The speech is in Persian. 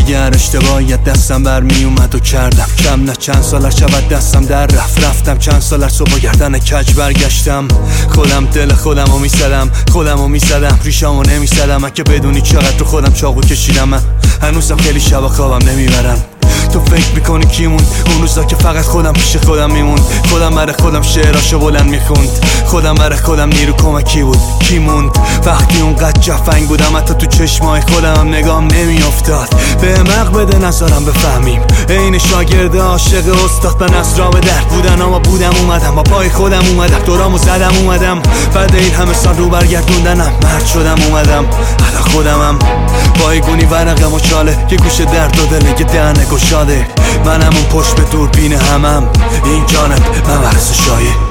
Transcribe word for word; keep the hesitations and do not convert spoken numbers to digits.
اگر اشتباهیت دستم برمی اومد و کردم کم نه چند سال شود دستم در رفت رفتم چند سال صبح گردن کج برگشتم خودم دل خودم رو میزدم خودم رو میزدم ریشامو نمیزدم من که بدونی چقدر رو خودم چاقو کشیدم من هنوزم خیلی شب خوابم نمیبرم تو فکر میکنی کی موند اون روزا که فقط خودم پیش خودم میموند خودم برای خودم شعراشو بلند میخوند خودم برای خودم نیرو کمکی بود کی موند وقتی اونقدر جفنگ بودم حتی تو چشمای خودم نگام نمیافتاد به مق بده نذارم بفهمیم عین شاگرد عاشق استاد به نصرا به در بودن اما بودم اومدم با پای خودم اومدم دورامو زدم اومدم بعد این همه سال رو برگردوندنم مرد شدم اومدم حالا خودمم بایگونی ورقم و چاله که گوشه درد و دل که دهنه گشاده منم اون پشت به دوربین همم این جانب من ورس شایه